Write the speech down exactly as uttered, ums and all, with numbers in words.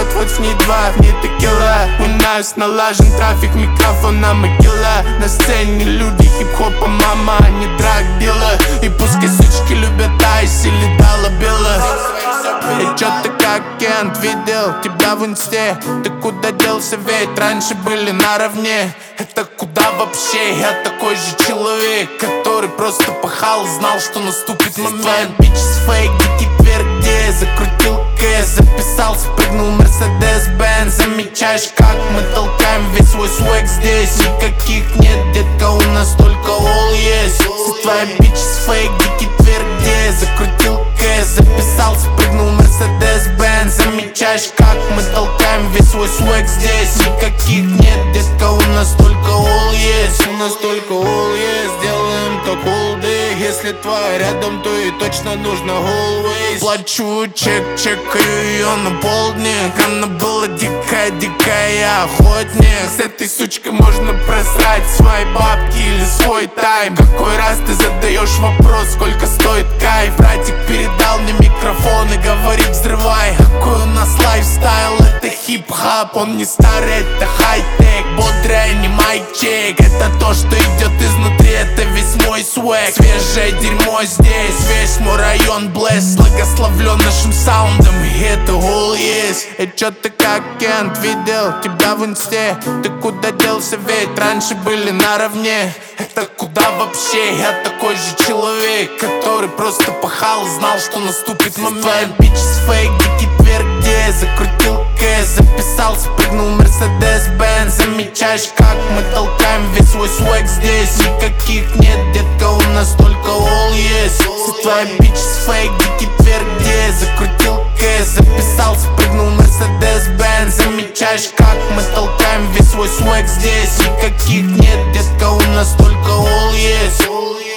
вот в ней два, в ней текила. У нас налажен трафик, микрофона могила. На сцене люди хип-хопа, мама, а не драг-дила. И пускай сучки любят айс или доллабила. И чё ты как Кент, видел тебя в инсте? Ты куда делся, ведь раньше были наравне. Это куда вообще? Я такой же человек, который просто пахал, знал, что наступит момент. Bitches fake, дикий тверк, где я закрутил кэш, записался, прыгнул Mercedes-Benz. Замечаешь, как мы толкаем весь свой свэг здесь? Никаких нет, детка, у нас только all есть. Все твои bitches fake, дикий тверк, где я закрутил кэш, записался, прыгнул Mercedes-Benz. Замечаешь, как мы толкаем весь свой свэг здесь? Никаких нет, детка, у нас только all есть. У нас только all есть, делаем как all day. Если твоя рядом, то и точно нужно always. Плачу чек, чекаю ее на полдник. Она была дикая, дикая, я охотник. С этой сучкой можно просрать свои бабки или свой тайм. Какой раз ты задаешь вопрос, сколько стоит кайф? Братик передал мне микрофон и говорит: взрывай. Какой у нас лайфстайл, это хип-хап. Он не старый, это хай-тек. Бодрый, не майчек. Это то, что идет изнутри, это весь мой свэг. Свежее дерьмо здесь, весь мой район блесс. Благословлен нашим саундом, и это all есть. И чё ты как Кент, видел тебя в инсте? Ты куда делся, ведь раньше были наравне. Это куда вообще? Я такой же человек, который просто пахал, знал, что наступит момент. Bitches fake, дикий тверк, где я закрутил кэш, записался, прыгнул Mercedes-Benz. Замечаешь, как мы толкаем весь свой свэг здесь? Никаких нет, детка, у нас только all есть. Все твои bitches fake, дикий тверк, где я закрутил кэш, записался, прыгнул Mercedes-Benz. Замечаешь, как мы толкаем весь свой свэг здесь? Никаких нет, детка, у нас только all есть.